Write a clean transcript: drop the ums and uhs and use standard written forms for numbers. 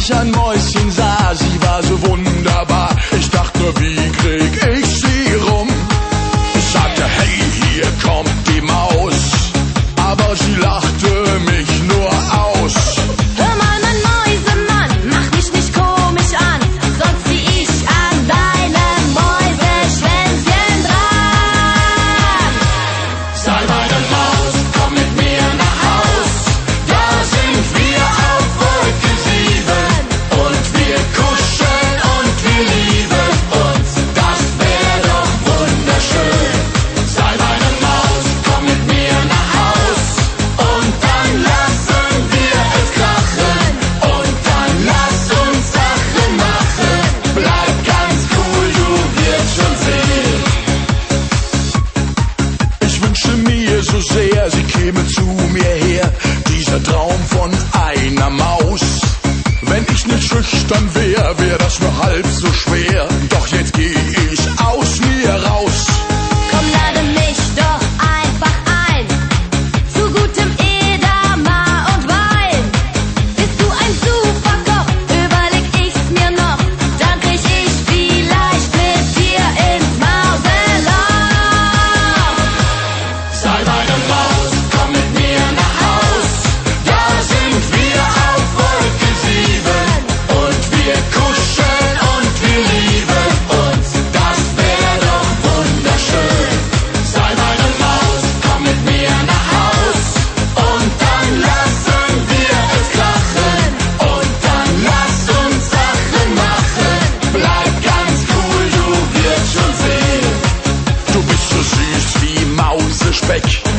ich ein Mäuschen sah, sie war so wunderbar. Ich dachte nur, wie krieg ich sie rum? Ich sagte, hey, hier kommt die Maus, aber sie lachte mich nur aus. Hör mal, mein Mäusemann, mach mich nicht komisch an, sonst zieh ich an deinem Mäuseschwänzchen dran. Sei meine Maus, komm mit mir nach Haus, da sind wir auf Wolke 7 und wir kuscheln und wir lieben uns, das wär doch wunderschön. Sei meine Maus, komm mit mir nach Haus und dann lassen wir es krachen und dann lass uns Sachen machen. Bleib ganz cool, du wirst schon sehen. Ich wünsche mir so sehr, sie käme zu mir her, dieser Traum von einer Maus. Wenn ich nicht schüchtern wär, wär das nur halb so schwer. Doch jetzt geh ich aus mir raus. Komm, lade mich doch einfach ein, zu gutem Edamer und Wein. Bist du ein super Koch, überleg ich's mir noch, dann krieg ich vielleicht mit dir ins Mauseloch. Sei meine Maus, komm mit mir nach Haus, da sind wir auf Wolke 7 und wir kuscheln und wir lieben uns, das wär doch wunderschön. Sei meine Maus, komm mit mir nach Haus und dann lassen wir es krachen und dann lass uns Sachen machen. Bleib ganz cool, du wirst schon sehen. Du bist so süß wie Mausespeck.